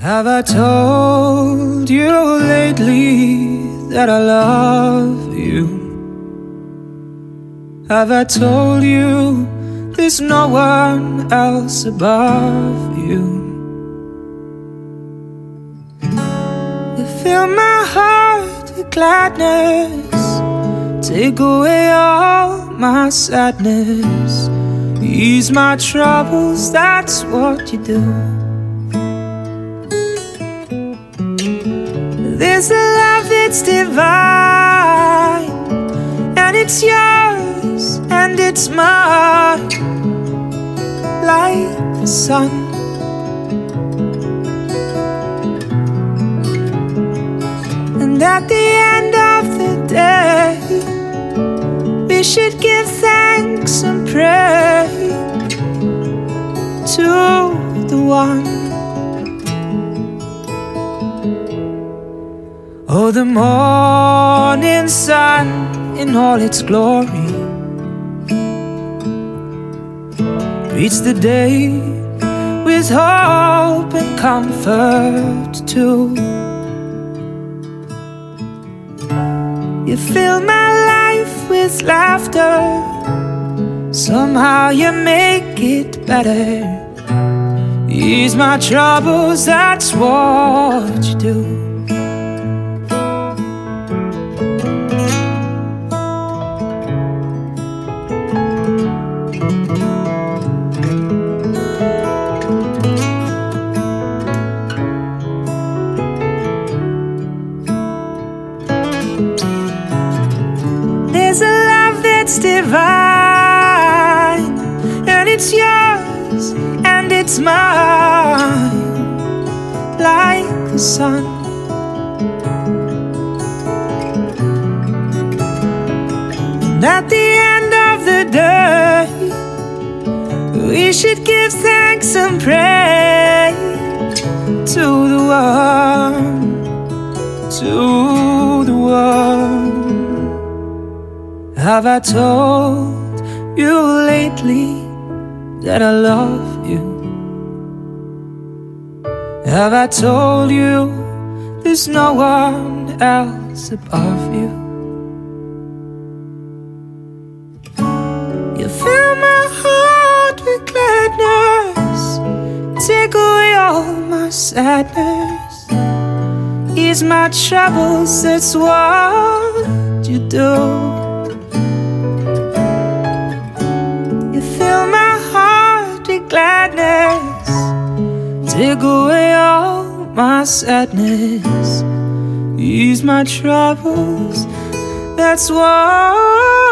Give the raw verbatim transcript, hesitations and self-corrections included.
Have I told you lately that I love you? Have I told you there's no one else above you? You fill my heart with gladness, take away all my sadness, ease my troubles, that's what you do. There's a love that's divine, and it's yours and it's mine, like the sun. And at the end of the day, we should give thanks and pray to the one. Oh, the morning sun in all its glory greets the day with hope and comfort too. You fill my life with laughter, somehow you make it better, ease my troubles, that's what you do. There's a love that's divine, and it's yours and it's mine, like the sun. And at the end of the day, we should give thanks and pray to the one, to the one. Have I told you lately that I love you? Have I told you there's no one else above you? You fill my heart with gladness, take away all my sadness, ease my troubles, that's what you do. Fill my heart with gladness, take away all my sadness, ease my troubles, that's what